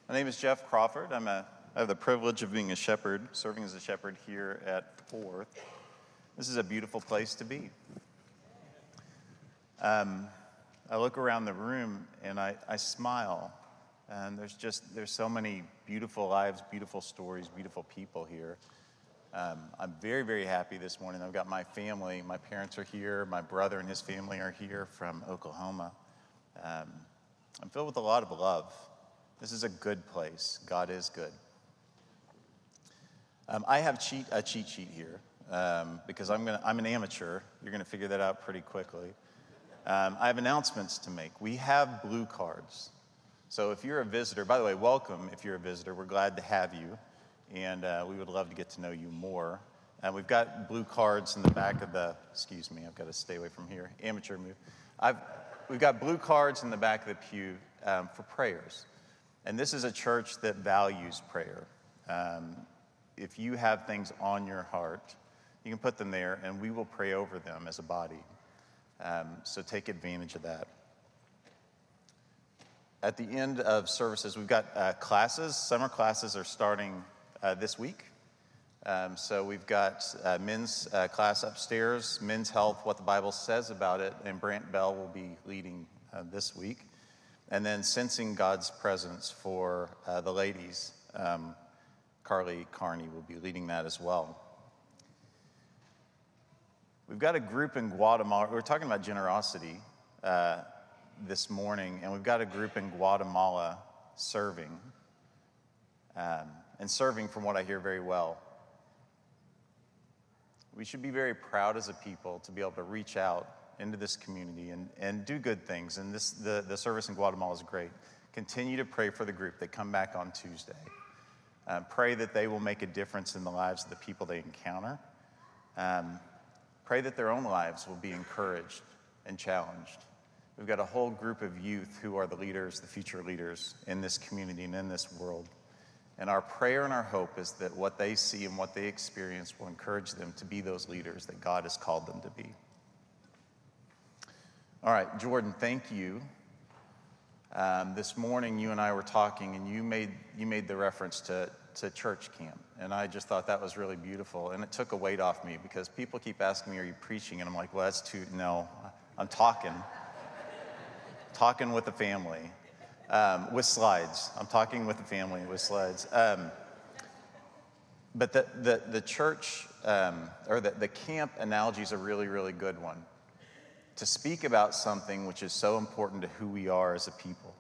My name is Jeff Crawford. I have the privilege of being a shepherd, serving as a shepherd here at Fourth. This is a beautiful place to be. I look around the room and I smile, and there's so many beautiful lives, beautiful stories, beautiful people here. I'm very, very happy this morning. I've got my family. My parents are here. My brother and his family are here from Oklahoma. I'm filled with a lot of love. This is a good place. God is good. I have a cheat sheet here because I'm an amateur. You're going to figure that out pretty quickly. I have announcements to make. We have blue cards. So if you're a visitor, by the way, welcome if you're a visitor. We're glad to have you, and we would love to get to know you more. We've got blue cards in the back of the, excuse me, I've got to stay away from here, amateur move. We've got blue cards in the back of the pew for prayers. And this is a church that values prayer. If you have things on your heart, you can put them there, and we will pray over them as a body. So take advantage of that. At the end of services, we've got classes. Summer classes are starting this week. So we've got men's class upstairs, men's health, what the Bible says about it, and Brant Bell will be leading this week. And then sensing God's presence for the ladies, Carly Carney will be leading that as well. We've got a group in Guatemala. We were talking about generosity this morning, and we've got a group in Guatemala serving, and serving from what I hear very well. We should be very proud as a people to be able to reach out into this community and do good things. And the service in Guatemala is great. Continue to pray for the group. They come back on Tuesday. Pray that they will make a difference in the lives of the people they encounter. Pray that their own lives will be encouraged and challenged. We've got a whole group of youth who are the leaders, the future leaders in this community and in this world. And our prayer and our hope is that what they see and what they experience will encourage them to be those leaders that God has called them to be. All right, Jordan, thank you. This morning, you and I were talking, and you made the reference to church camp, and I just thought that was really beautiful, and it took a weight off me because people keep asking me, "Are you preaching?" And I'm like, "Well, that's too no, I'm talking with the family with slides. I'm talking with the family with slides." But the church or the camp analogy is a really, really good one. To speak about something which is so important to who we are as a people.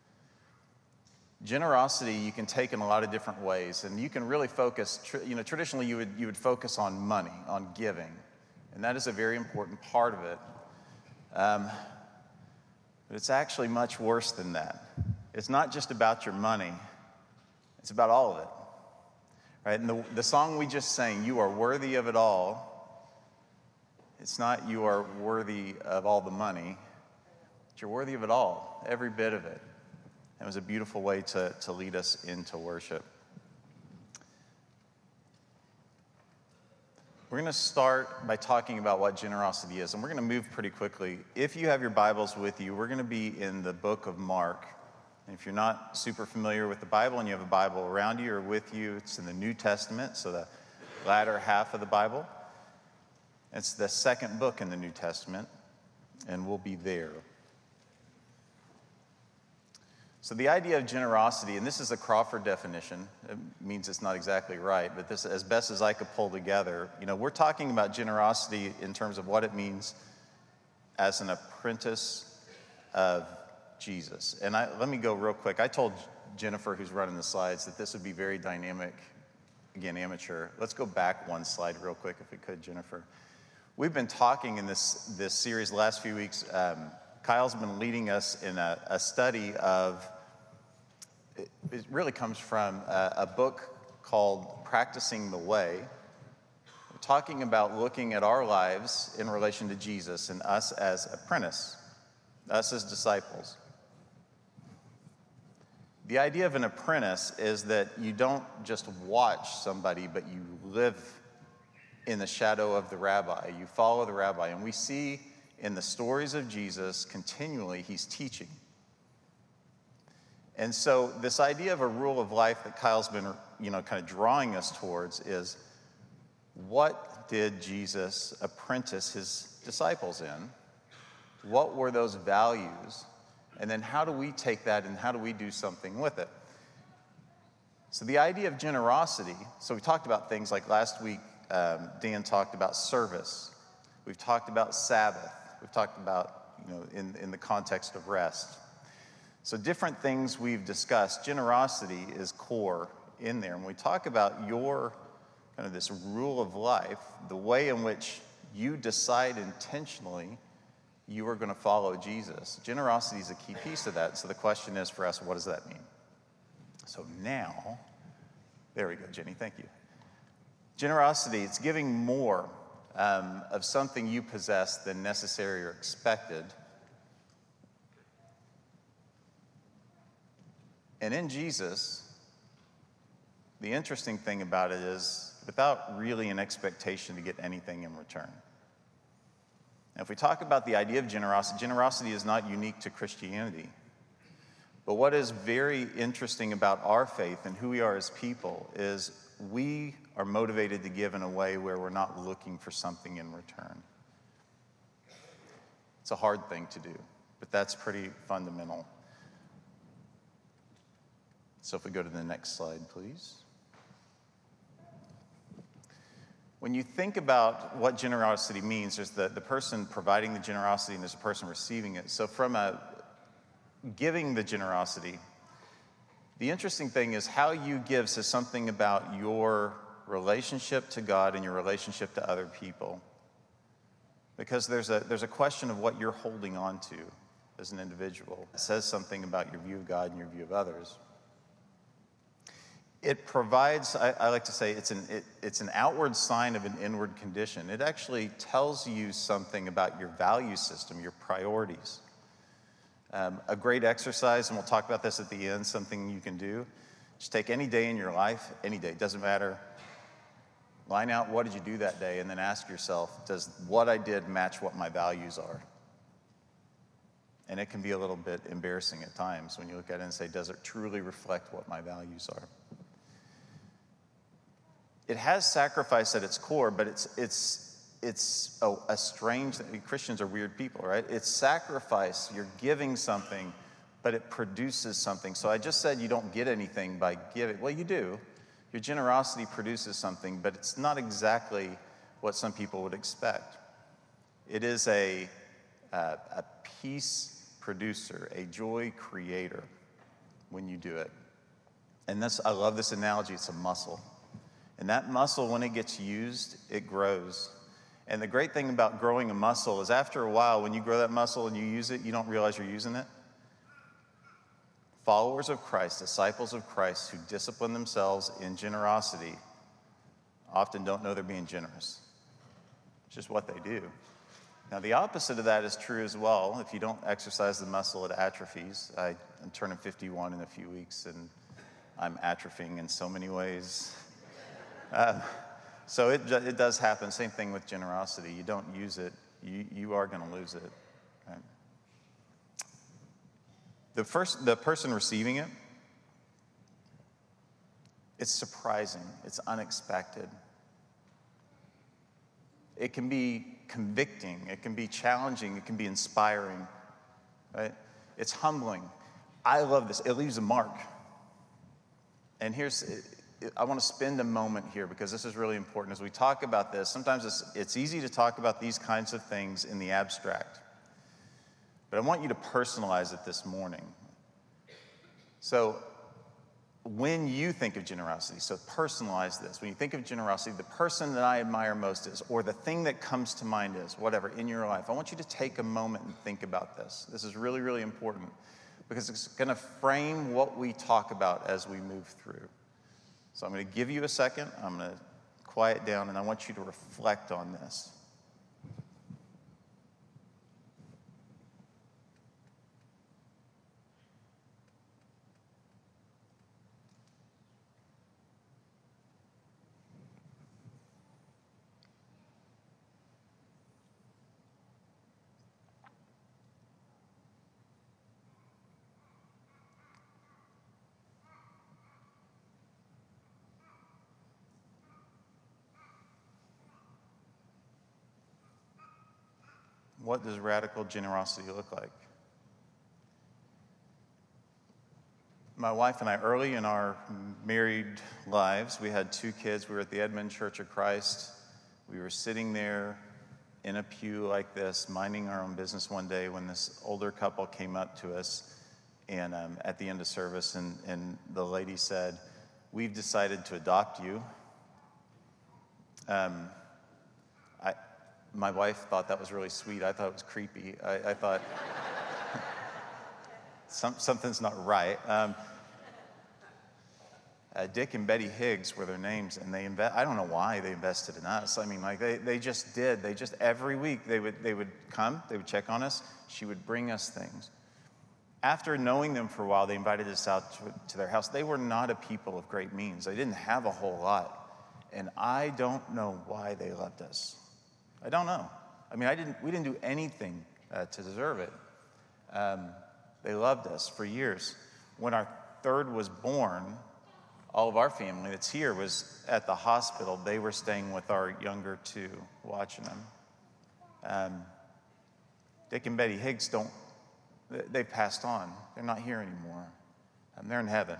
Generosity you can take in a lot of different ways, and you can really focus, traditionally you would focus on money, on giving, and that is a very important part of it. But it's actually much worse than that. It's not just about your money, it's about all of it, right? And the song we just sang, "You Are Worthy of It All," it's not you are worthy of all the money, but you're worthy of it all, every bit of it. And it was a beautiful way to lead us into worship. We're going to start by talking about what generosity is, and we're going to move pretty quickly. If you have your Bibles with you, we're going to be in the book of Mark. And if you're not super familiar with the Bible and you have a Bible around you or with you, it's in the New Testament, so the latter half of the Bible. It's the second book in the New Testament, and we'll be there. So the idea of generosity, and this is a Crawford definition, it means it's not exactly right, but this, as best as I could pull together, we're talking about generosity in terms of what it means as an apprentice of Jesus. And let me go real quick. I told Jennifer, who's running the slides, that this would be very dynamic, again, amateur. Let's go back one slide real quick if we could, Jennifer. We've been talking in this series the last few weeks. Kyle's been leading us in a study of, it really comes from a book called Practicing the Way. We're talking about looking at our lives in relation to Jesus and us as apprentice, us as disciples. The idea of an apprentice is that you don't just watch somebody, but you live in the shadow of the rabbi. You follow the rabbi. And we see in the stories of Jesus continually he's teaching. And so this idea of a rule of life that Kyle's been, kind of drawing us towards is, what did Jesus apprentice his disciples in? What were those values? And then how do we take that and how do we do something with it? So the idea of generosity, so we talked about things like last week, Dan talked about service. We've talked about Sabbath. We've talked about, in the context of rest. So different things we've discussed. Generosity is core in there. When we talk about your kind of this rule of life, the way in which you decide intentionally you are going to follow Jesus, generosity is a key piece of that. So the question is for us, what does that mean? So now, there we go, Jenny, thank you. Generosity, it's giving more of something you possess than necessary or expected. And in Jesus, the interesting thing about it is without really an expectation to get anything in return. Now, if we talk about the idea of generosity, generosity is not unique to Christianity. But what is very interesting about our faith and who we are as people is we are motivated to give in a way where we're not looking for something in return. It's a hard thing to do, but that's pretty fundamental. So if we go to the next slide, please. When you think about what generosity means, there's the person providing the generosity and there's a person receiving it. So from giving the generosity, the interesting thing is how you give says something about your relationship to God and your relationship to other people. Because there's a question of what you're holding on to as an individual. It says something about your view of God and your view of others. It provides, I like to say, it's an outward sign of an inward condition. It actually tells you something about your value system, your priorities. A great exercise, and we'll talk about this at the end, something you can do. Just take any day in your life, any day, doesn't matter. Line out what did you do that day, and then ask yourself, does what I did match what my values are? And it can be a little bit embarrassing at times when you look at it and say, does it truly reflect what my values are? It has sacrifice at its core, but it's a strange, Christians are weird people, right? It's sacrifice, you're giving something, but it produces something. So I just said you don't get anything by giving. Well, you do. Your generosity produces something, but it's not exactly what some people would expect. It is a peace producer, a joy creator when you do it. And I love this analogy, it's a muscle. And that muscle, when it gets used, it grows. And the great thing about growing a muscle is after a while, when you grow that muscle and you use it, you don't realize you're using it. Followers of Christ, disciples of Christ who discipline themselves in generosity often don't know they're being generous. It's just what they do. Now, the opposite of that is true as well. If you don't exercise the muscle, it atrophies. I'm turning 51 in a few weeks, and I'm atrophying in so many ways. So it does happen. Same thing with generosity. You don't use it, you are going to lose it. Right? The person receiving it, it's surprising. It's unexpected. It can be convicting. It can be challenging. It can be inspiring. Right? It's humbling. I love this. It leaves a mark. And I want to spend a moment here because this is really important. As we talk about this, sometimes it's easy to talk about these kinds of things in the abstract. But I want you to personalize it this morning. So when you think of generosity, so personalize this. When you think of generosity, the person that I admire most is, or the thing that comes to mind is, whatever, in your life. I want you to take a moment and think about this. This is really, really important because it's going to frame what we talk about as we move through. So I'm going to give you a second. I'm going to quiet down, and I want you to reflect on this. What does radical generosity look like? My wife and I, early in our married lives, we had 2 kids. We were at the Edmond Church of Christ. We were sitting there in a pew like this, minding our own business one day when this older couple came up to us and at the end of service, and the lady said, "We've decided to adopt you." My wife thought that was really sweet. I thought it was creepy. I thought something's not right. Dick and Betty Higgs were their names, and I don't know why they invested in us. I mean, like they just did. They just every week they would come, they would check on us. She would bring us things. After knowing them for a while, they invited us out to their house. They were not a people of great means. They didn't have a whole lot, and I don't know why they loved us. I don't know. I mean, we didn't do anything to deserve it. They loved us for years. When our third was born, all of our family that's here was at the hospital. They were staying with our younger 2, watching them. Dick and Betty Higgs they passed on. They're not here anymore. They're in heaven.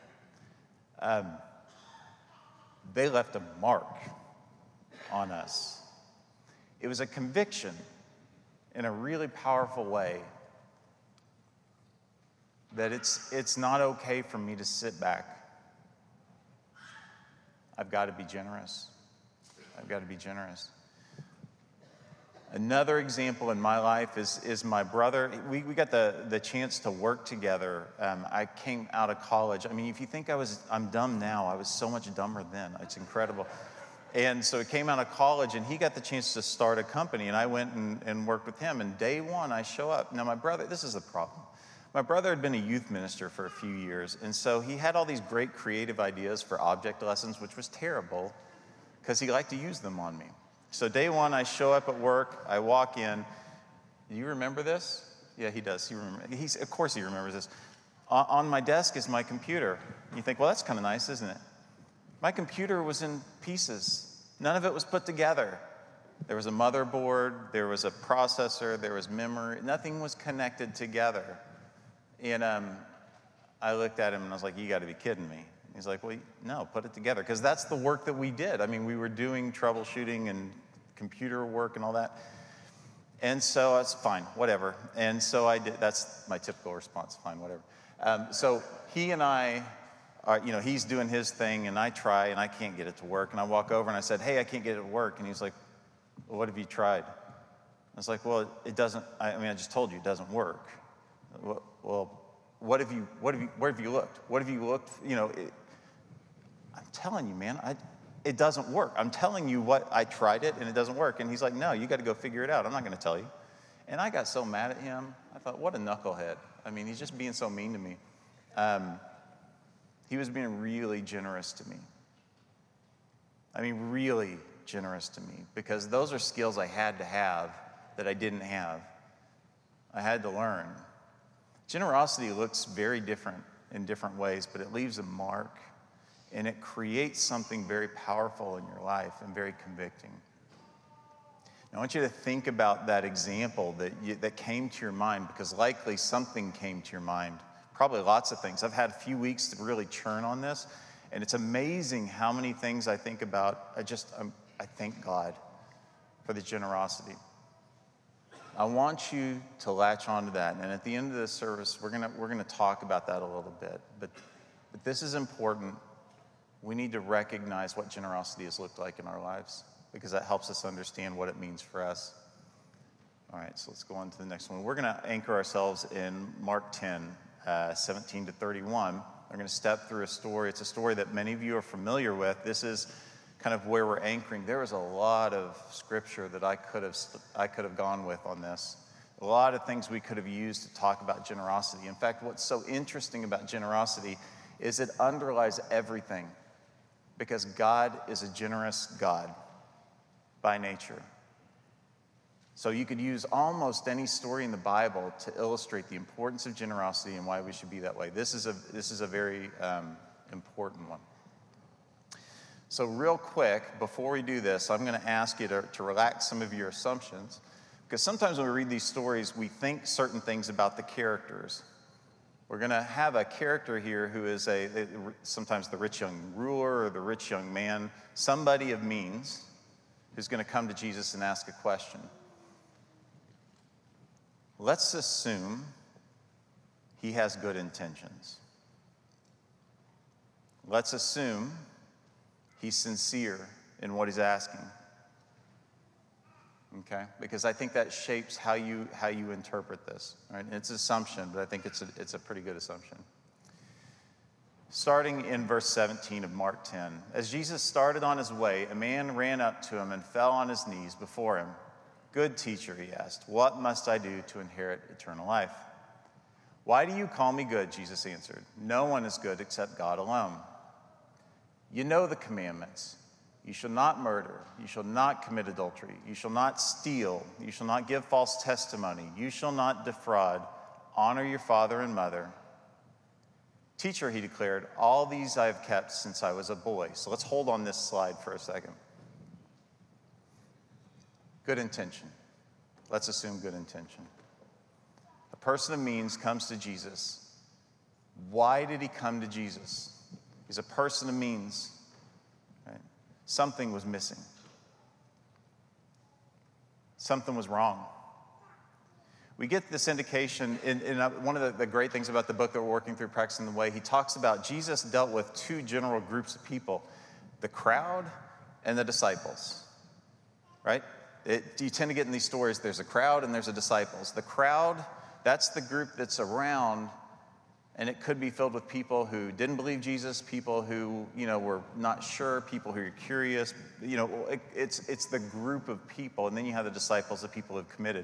They left a mark on us. It was a conviction in a really powerful way that it's not okay for me to sit back. I've got to be generous. I've got to be generous. Another example in my life is my brother. We got the chance to work together. I came out of college. I mean, if you think I'm dumb now, I was so much dumber then. It's incredible. And so I came out of college, and he got the chance to start a company, and I went and worked with him. And day one, I show up. Now, my brother, this is the problem. My brother had been a youth minister for a few years, and so he had all these great creative ideas for object lessons, which was terrible because he liked to use them on me. So day one, I show up at work. I walk in. Do you remember this? Yeah, he does. Of course he remembers this. On my desk is my computer. You think, well, that's kind of nice, isn't it? My computer was in pieces. None of it was put together. There was a motherboard, there was a processor, there was memory. Nothing was connected together. And I looked at him and I was like, you got to be kidding me. He's like, well, no, put it together. Because that's the work that we did. I mean, we were doing troubleshooting and computer work and all that. And so it's fine, whatever. And so I did. That's my typical response, fine, whatever. So he and I, he's doing his thing, and I try, and I can't get it to work. And I walk over, and I said, hey, I can't get it to work. And he's like, well, what have you tried? I was like, well, it doesn't, I just told you it doesn't work. Well, where have you looked? What have you looked, I'm telling you, man, it doesn't work. I'm telling you what, I tried it, and it doesn't work. And he's like, no, you got to go figure it out. I'm not going to tell you. And I got so mad at him. I thought, what a knucklehead. I mean, he's just being so mean to me. He was being really generous to me. I mean, really generous to me, because those are skills I had to have that I didn't have. I had to learn. Generosity looks very different in different ways, but it leaves a mark, and it creates something very powerful in your life and very convicting. Now, I want you to think about that example that came to your mind, because likely something came to your mind. Probably lots of things. I've had a few weeks to really churn on this, and it's amazing how many things I think about. I thank God for the generosity. I want you to latch onto that, and at the end of this service, we're gonna talk about that a little bit. But this is important. We need to recognize what generosity has looked like in our lives, because that helps us understand what it means for us. All right, so let's go on to the next one. We're gonna anchor ourselves in Mark 10, 17 to 31. We're gonna step through a story. It's a story that many of you are familiar with. This is kind of where we're anchoring. There was a lot of scripture that I could have gone with on this. A lot of things we could have used to talk about generosity. In fact, what's so interesting about generosity is it underlies everything, because God is a generous God by nature. So you could use almost any story in the Bible to illustrate the importance of generosity and why we should be that way. This is a very important one. So real quick, before we do this, I'm going to ask you to relax some of your assumptions, Because sometimes when we read these stories, we think certain things about the characters. We're going to have a character here who is sometimes the rich young ruler or the rich young man, somebody of means, who's going to come to Jesus and ask a question. Let's assume he has good intentions. Let's assume he's sincere in what he's asking. Okay? Because I think that shapes how you interpret this. Right? And it's an assumption, but I think it's a pretty good assumption. Starting in verse 17 of Mark 10. As Jesus started on his way, a man ran up to him and fell on his knees before him. "Good teacher," he asked, "what must I do to inherit eternal life?" "Why do you call me good?" Jesus answered. "No one is good except God alone. You know the commandments. You shall not murder. You shall not commit adultery. You shall not steal. You shall not give false testimony. You shall not defraud. Honor your father and mother." "Teacher," he declared, "all these I have kept since I was a boy." So let's hold on this slide for a second. Good intention. Let's assume good intention. A person of means comes to Jesus. Why did he come to Jesus? He's a person of means. Right? Something was missing. Something was wrong. We get this indication in one of the great things about the book that we're working through, Practicing the Way. He talks about Jesus dealt with two general groups of people, the crowd and the disciples, right? You tend to get in these stories, there's a crowd and there's a disciples. The crowd, that's the group that's around, and it could be filled with people who didn't believe Jesus, people who, were not sure, people who are curious. It's the group of people. And then you have the disciples, the people who have committed.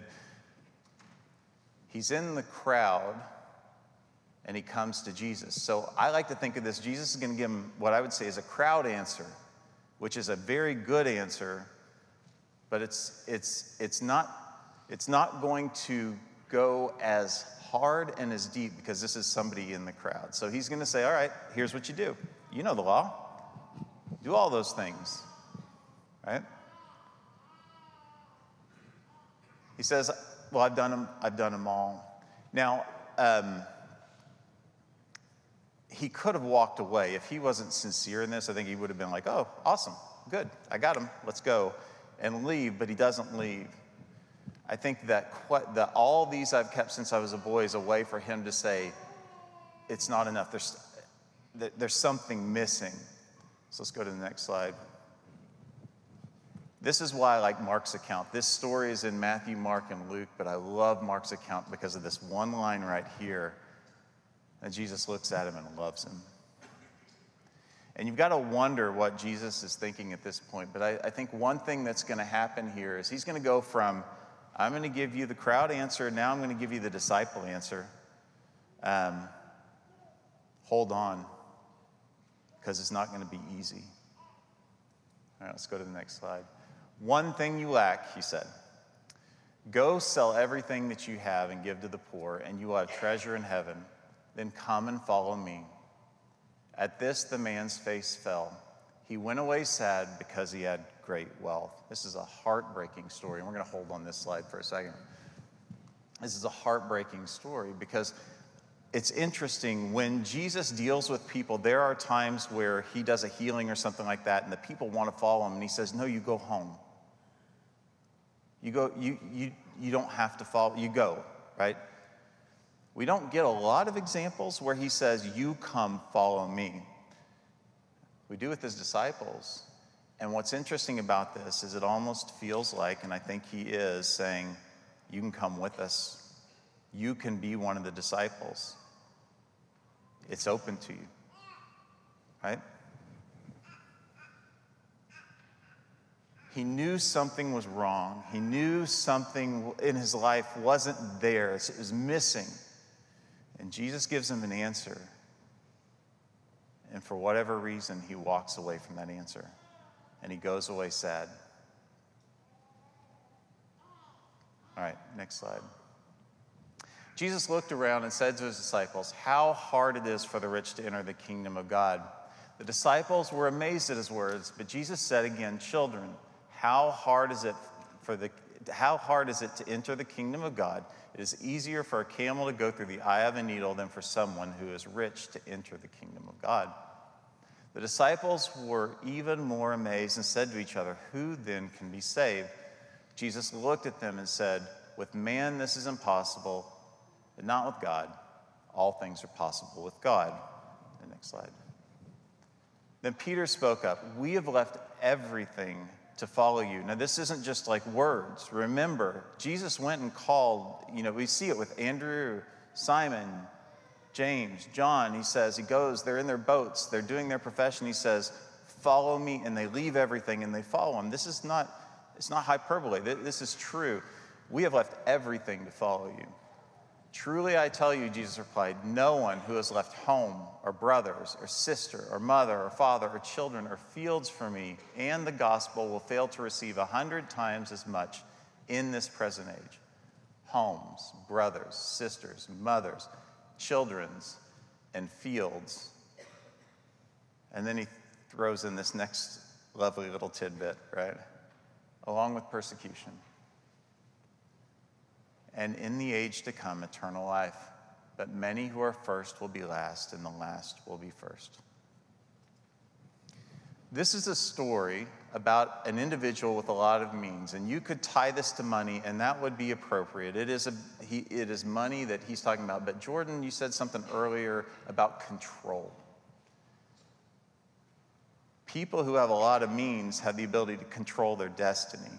He's in the crowd, and he comes to Jesus. So I like to think of this. Jesus is going to give him what I would say is a crowd answer, which is a very good answer, but it's not going to go as hard and as deep because this is somebody in the crowd. So he's going to say, all right, here's what you do. You know the law. Do all those things, right? He says, well, I've done them all. Now, he could have walked away. If he wasn't sincere in this, I think he would have been like, oh, awesome, good, I got him, let's go, and leave, but he doesn't leave. I think that all these I've kept since I was a boy is a way for him to say, it's not enough, there's something missing. So let's go to the next slide. This is why I like Mark's account. This story is in Matthew, Mark, and Luke, but I love Mark's account because of this one line right here. And Jesus looks at him and loves him. And you've got to wonder what Jesus is thinking at this point. But I think one thing that's going to happen here is he's going to go from, I'm going to give you the crowd answer, now I'm going to give you the disciple answer. Hold on, because it's not going to be easy. All right, let's go to the next slide. One thing you lack, he said. Go sell everything that you have and give to the poor, and you will have treasure in heaven. Then come and follow me. At this, the man's face fell. He went away sad because he had great wealth. This is a heartbreaking story, and we're going to hold on this slide for a second. This is a heartbreaking story because it's interesting. When Jesus deals with people, there are times where he does a healing or something like that, and the people want to follow him, and he says, no, you go home. You go, you don't have to follow, you go, right? We don't get a lot of examples where he says, you come follow me. We do with his disciples. And what's interesting about this is it almost feels like, and I think he is saying, you can come with us. You can be one of the disciples. It's open to you, right? He knew something was wrong. He knew something in his life wasn't there. It was missing. And Jesus gives him an answer. And for whatever reason, he walks away from that answer. And he goes away sad. All right, next slide. Jesus looked around and said to his disciples, how hard it is for the rich to enter the kingdom of God. The disciples were amazed at his words, but Jesus said again, children, how hard is it how hard is it to enter the kingdom of God? It is easier for a camel to go through the eye of a needle than for someone who is rich to enter the kingdom of God. The disciples were even more amazed and said to each other, "Who then can be saved?" Jesus looked at them and said, "With man this is impossible, but not with God. All things are possible with God." The next slide. Then Peter spoke up, "We have left everything to follow you." Now, this isn't just like words. Remember, Jesus went and called, we see it with Andrew, Simon, James, John. He says, he goes, they're in their boats, they're doing their profession. He says, "Follow me," and they leave everything and they follow him. It's not hyperbole. This is true. We have left everything to follow you. "Truly I tell you," Jesus replied, "no one who has left home or brothers or sister or mother or father or children or fields for me and the gospel will fail to receive 100 times as much in this present age." Homes, brothers, sisters, mothers, children's, and fields. And then he throws in this next lovely little tidbit, right? "Along with persecution. And in the age to come, eternal life. But many who are first will be last, and the last will be first." This is a story about an individual with a lot of means, and you could tie this to money, and that would be appropriate. It is money that he's talking about. But Jordan, you said something earlier about control. People who have a lot of means have the ability to control their destiny.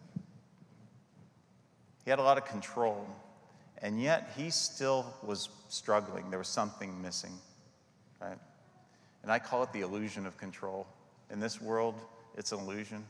He had a lot of control, and yet he still was struggling. There was something missing, right? And I call it the illusion of control. In this world, it's an illusion.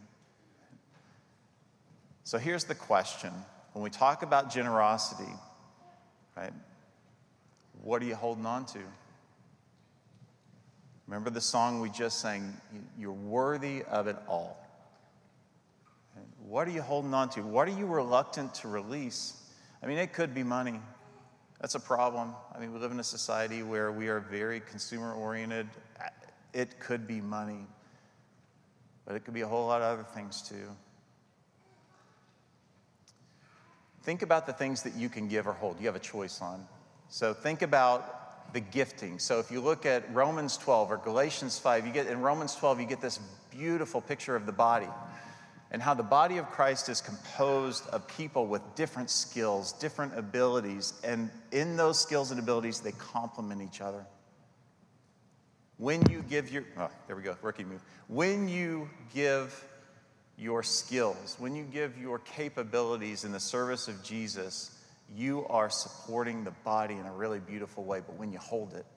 So here's the question. When we talk about generosity, right, what are you holding on to? Remember the song we just sang, "You're worthy of it all." What are you holding on to? What are you reluctant to release? I mean, it could be money. That's a problem. I mean, we live in a society where we are very consumer-oriented. It could be money, but it could be a whole lot of other things too. Think about the things that you can give or hold. You have a choice on. So think about the gifting. So if you look at Romans 12 or Galatians 5, in Romans 12, you get this beautiful picture of the body, and how the body of Christ is composed of people with different skills, different abilities, and in those skills and abilities, they complement each other. When you give there we go, rookie move. When you give your skills, when you give your capabilities in the service of Jesus, you are supporting the body in a really beautiful way. But when you hold it,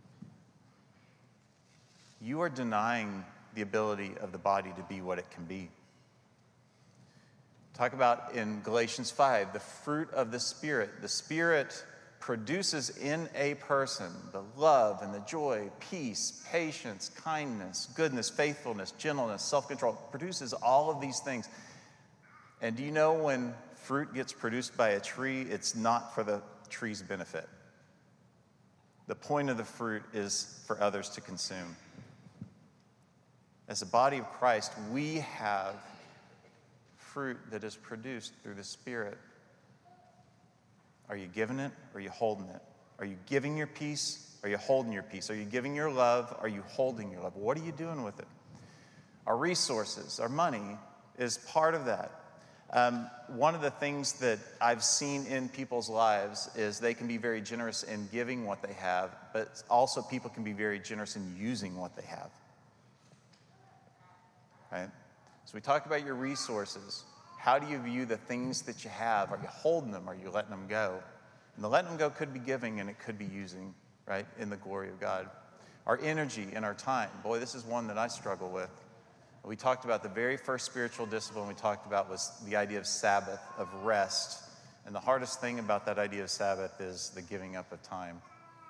you are denying the ability of the body to be what it can be. Talk about in Galatians 5, the fruit of the Spirit. The Spirit produces in a person the love and the joy, peace, patience, kindness, goodness, faithfulness, gentleness, self-control. It produces all of these things. And do you know when fruit gets produced by a tree, it's not for the tree's benefit. The point of the fruit is for others to consume. As a body of Christ, we have fruit that is produced through the Spirit. Are you giving it or are you holding it? Are you giving your peace? Are you holding your peace? Are you giving your love? Are you holding your love? What are you doing with it? Our resources, our money is part of that. One of the things that I've seen in people's lives is they can be very generous in giving what they have, but also people can be very generous in using what they have. Right? So we talk about your resources. How do you view the things that you have? Are you holding them? Are you letting them go? And the letting them go could be giving and it could be using, right, in the glory of God. Our energy and our time. Boy, this is one that I struggle with. We talked about the very first spiritual discipline we talked about was the idea of Sabbath, of rest. And the hardest thing about that idea of Sabbath is the giving up of time.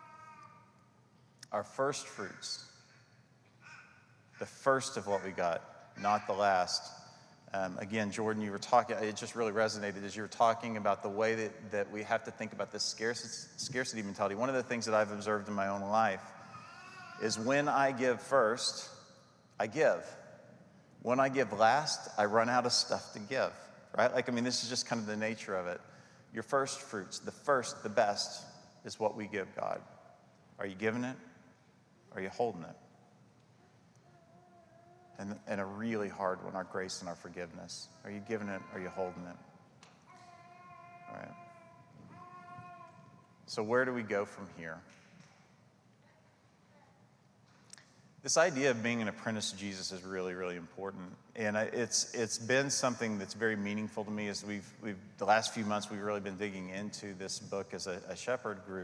Our first fruits, the first of what we got, not the last. Again, Jordan, you were talking, it just really resonated as you were talking about the way that we have to think about this scarcity mentality. One of the things that I've observed in my own life is when I give first, I give. When I give last, I run out of stuff to give. right? Like, I mean, this is just kind of the nature of it. Your first fruits, the best, is what we give God. Are you giving it? Are you holding it? And a really hard one, our grace and our forgiveness. Are you giving it? Are you holding it? All right. So where do we go from here? This idea of being an apprentice to Jesus is really, really important. And it's been something that's very meaningful to me as the last few months, we've really been digging into this book as a shepherd group.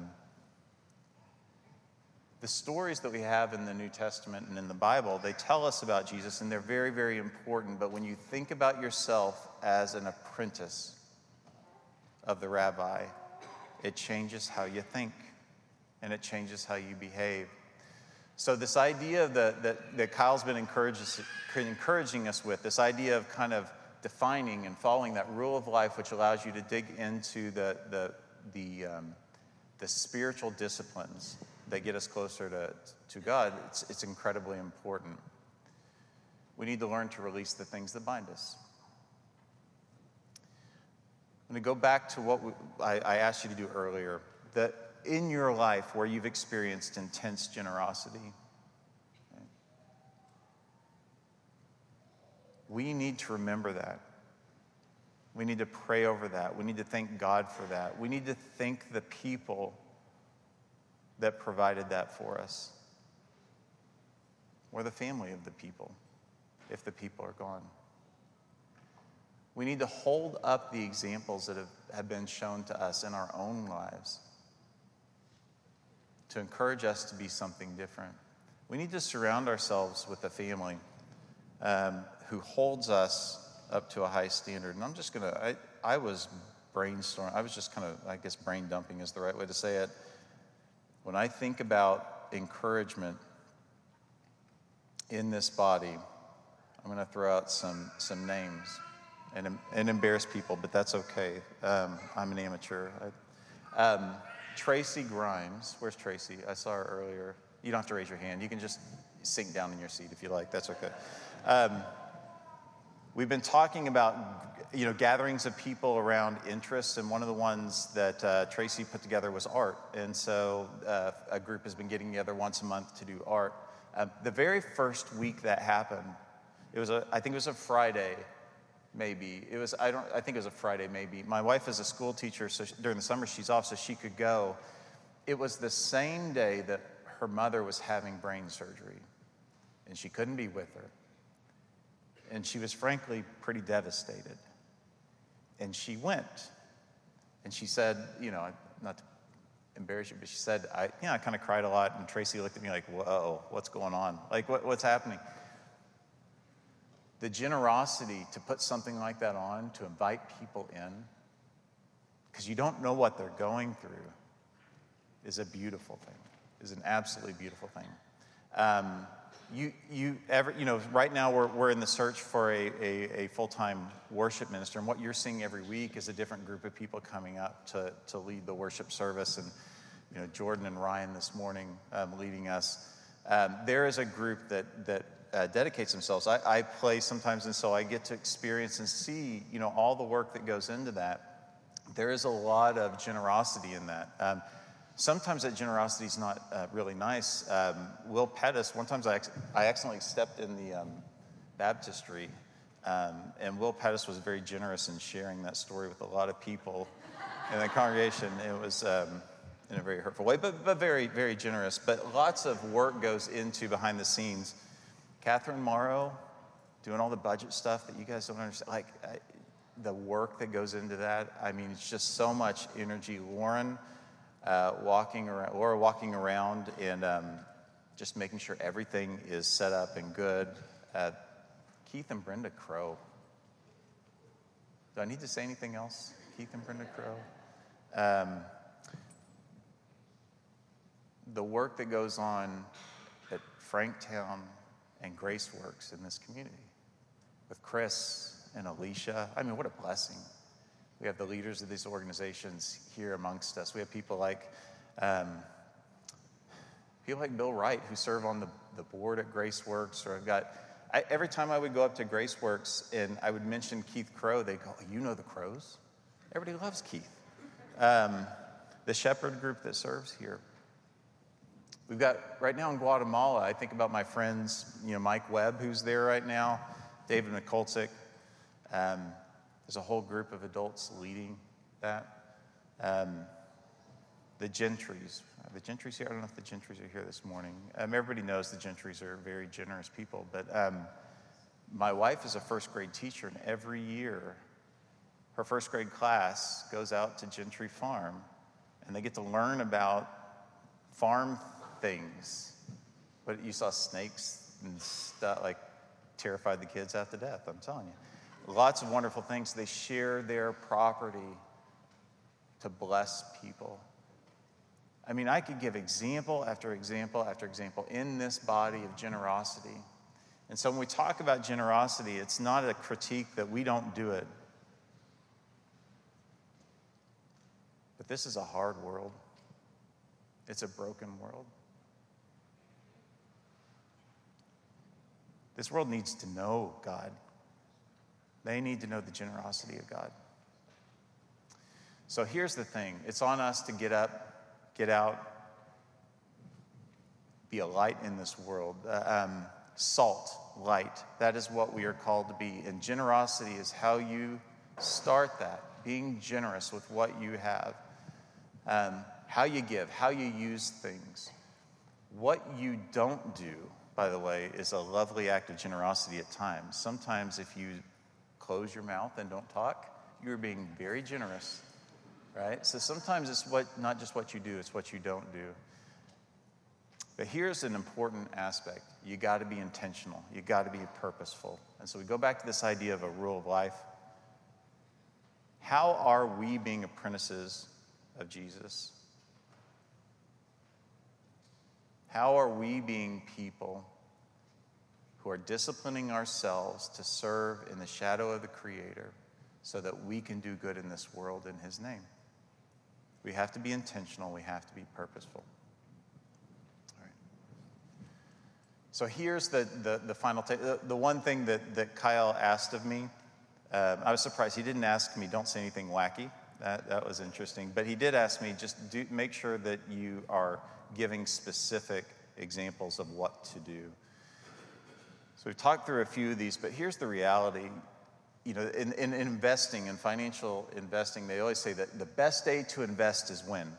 The stories that we have in the New Testament and in the Bible, they tell us about Jesus, and they're very, very important. But when you think about yourself as an apprentice of the rabbi, it changes how you think, and it changes how you behave. So this idea that Kyle's been encouraging us with, this idea of kind of defining and following that rule of life, which allows you to dig into the spiritual disciplines that get us closer to God, it's incredibly important. We need to learn to release the things that bind us. I'm going to go back to what I asked you to do earlier, that in your life where you've experienced intense generosity, we need to remember that. We need to pray over that. We need to thank God for that. We need to thank the people that provided that for us, or the family of the people, if the people are gone. We need to hold up the examples that have been shown to us in our own lives to encourage us to be something different. We need to surround ourselves with a family who holds us up to a high standard. And I'm just going to, I was brainstorming. I was just kind of, I guess brain dumping is the right way to say it. When I think about encouragement in this body, I'm going to throw out some names and embarrass people, but that's okay. I'm an amateur. Tracy Grimes. Where's Tracy? I saw her earlier. You don't have to raise your hand. You can just sink down in your seat if you like. That's okay. We've been talking about gatherings of people around interests, and one of the ones that Tracy put together was art. And so a group has been getting together once a month to do art. The very first week that happened, I think it was a Friday, maybe. I think it was a Friday, maybe. My wife is a school teacher, so during the summer she's off, so she could go. It was the same day that her mother was having brain surgery, and she couldn't be with her. And she was frankly pretty devastated. And she went, and she said, not to embarrass you, but she said, I kind of cried a lot. And Tracy looked at me like, whoa, what's going on? Like, what's happening? The generosity to put something like that on, to invite people in, because you don't know what they're going through, is a beautiful thing, is an absolutely beautiful thing. Right now we're in the search for a full-time worship minister, and what you're seeing every week is a different group of people coming up to lead the worship service. And Jordan and Ryan this morning leading us. There is a group that dedicates themselves. I play sometimes, and so I get to experience and see all the work that goes into that. There is a lot of generosity in that. Sometimes that generosity is not really nice. Will Pettis, one time I accidentally stepped in the baptistry, and Will Pettis was very generous in sharing that story with a lot of people in the congregation. It was in a very hurtful way, but very, very generous. But lots of work goes into behind the scenes. Catherine Morrow doing all the budget stuff that you guys don't understand. The work that goes into that, I mean, it's just so much energy. Laura walking around and just making sure everything is set up and good. Keith and Brenda Crow. Do I need to say anything else? Keith and Brenda Crow. The work that goes on at Franktown and Graceworks in this community with Chris and Alicia. I mean, what a blessing. We have the leaders of these organizations here amongst us. We have people like Bill Wright, who serve on the board at Graceworks, or I've got Every time I would go up to Graceworks and I would mention Keith Crow, they'd go, you know the Crows? Everybody loves Keith. The shepherd group that serves here. We've got, right now in Guatemala, I think about my friends, Mike Webb, who's there right now, David McCulsick. There's a whole group of adults leading that. The Gentrys. The Gentrys here? I don't know if the Gentrys are here this morning. Everybody knows the Gentrys are very generous people, but my wife is a first grade teacher, and every year her first grade class goes out to Gentry Farm, and they get to learn about farm things. But you saw snakes and stuff, like terrified the kids half to death, I'm telling you. Lots of wonderful things. They share their property to bless people. I mean, I could give example after example after example in this body of generosity. And so when we talk about generosity, it's not a critique that we don't do it. But this is a hard world. It's a broken world. This world needs to know God. They need to know the generosity of God. So here's the thing. It's on us to get up, get out, be a light in this world. Salt, light. That is what we are called to be. And generosity is how you start that. Being generous with what you have. How you give, how you use things. What you don't do, by the way, is a lovely act of generosity at times. Sometimes if you close your mouth and don't talk, you're being very generous, right? So sometimes it's not just what you do, it's what you don't do. But here's an important aspect. You got to be intentional. You got to be purposeful. And so we go back to this idea of a rule of life. How are we being apprentices of Jesus? How are we being people who are disciplining ourselves to serve in the shadow of the Creator so that we can do good in this world in His name? We have to be intentional. We have to be purposeful. All right. So here's the final take. The one thing that Kyle asked of me, I was surprised. He didn't ask me, don't say anything wacky. That was interesting. But he did ask me, just make sure that you are giving specific examples of what to do. So we've talked through a few of these, but here's the reality. In investing, in financial investing, they always say that the best day to invest is when?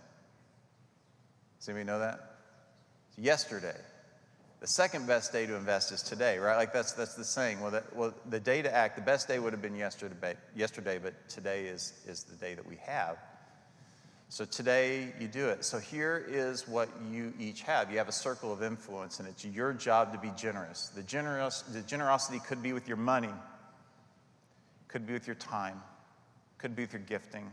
Does anybody know that? It's yesterday. The second best day to invest is today, right? Like that's the saying. Well, the day to act, the best day would have been yesterday, but today is the day that we have. So today you do it. So here is what you each have. You have a circle of influence, and it's your job to be generous. The generosity could be with your money, could be with your time, could be with your gifting,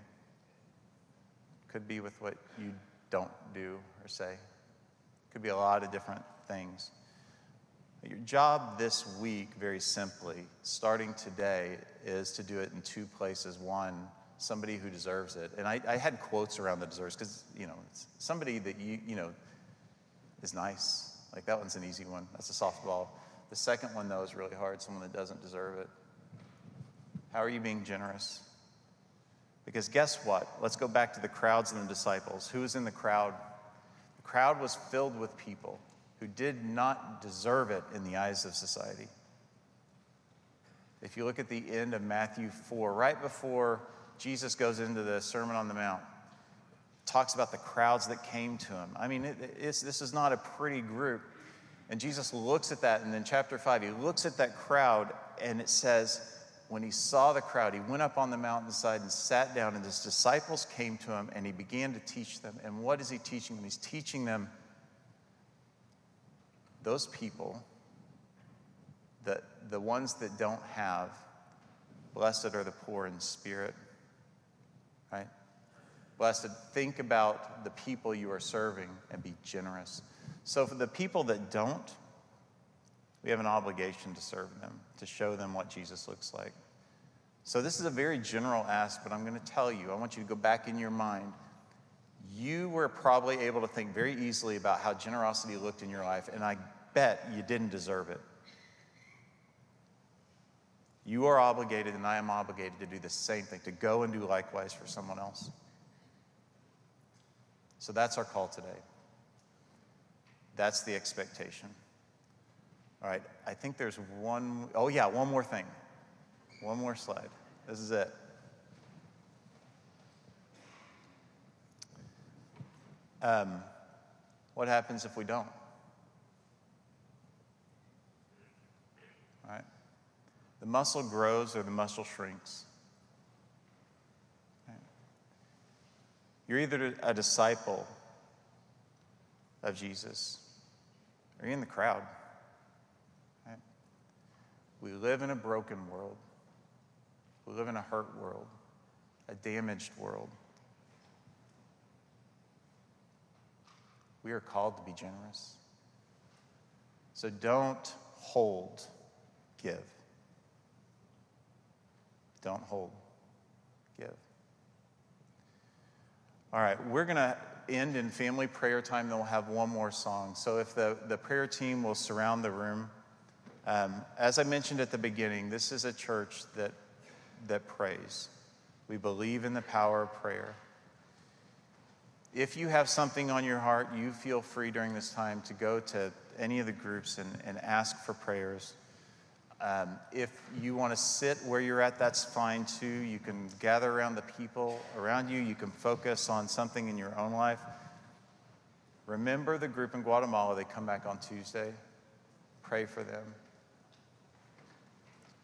could be with what you don't do or say. Could be a lot of different things. Your job this week, very simply, starting today, is to do it in two places. One, somebody who deserves it. And I had quotes around the deserves because, it's somebody that you is nice. Like that one's an easy one. That's a softball. The second one, though, is really hard. Someone that doesn't deserve it. How are you being generous? Because guess what? Let's go back to the crowds and the disciples. Who was in the crowd? The crowd was filled with people who did not deserve it in the eyes of society. If you look at the end of Matthew 4, right before Jesus goes into the Sermon on the Mount, talks about the crowds that came to him. I mean, this is not a pretty group. And Jesus looks at that, and in chapter 5, he looks at that crowd, and it says, when he saw the crowd, he went up on the mountainside and sat down, and his disciples came to him, and he began to teach them. And what is he teaching them? He's teaching them those people, the ones that don't have, blessed are the poor in spirit, right? Blessed, think about the people you are serving and be generous. So for the people that don't, we have an obligation to serve them, to show them what Jesus looks like. So this is a very general ask, but I'm going to tell you, I want you to go back in your mind. You were probably able to think very easily about how generosity looked in your life, and I bet you didn't deserve it. You are obligated, and I am obligated to do the same thing, to go and do likewise for someone else. So that's our call today. That's the expectation. All right, I think there's one more thing. One more slide. This is it. What happens if we don't? All right. The muscle grows or the muscle shrinks. Right. You're either a disciple of Jesus or you're in the crowd. Right. We live in a broken world. We live in a hurt world, a damaged world. We are called to be generous. So don't hold, give. Don't hold, give. All right, we're going to end in family prayer time, then we'll have one more song. So if the prayer team will surround the room. As I mentioned at the beginning, this is a church that prays. We believe in the power of prayer. If you have something on your heart, you feel free during this time to go to any of the groups and ask for prayers. If you want to sit where you're at, that's fine too. You can gather around the people around you. You can focus on something in your own life. Remember the group in Guatemala. They come back on Tuesday. Pray for them.